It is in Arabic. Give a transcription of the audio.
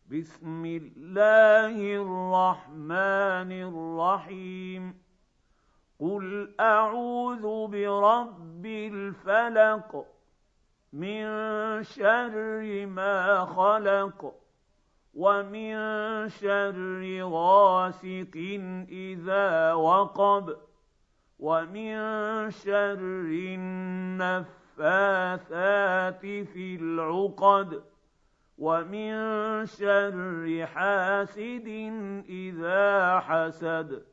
بسم الله الرحمن الرحيم قل أعوذ برب الفلق من شر ما خلق ومن شر غاسق إذا وقب ومن شر النفاثات في العقد ومن شر حاسد إذا حسد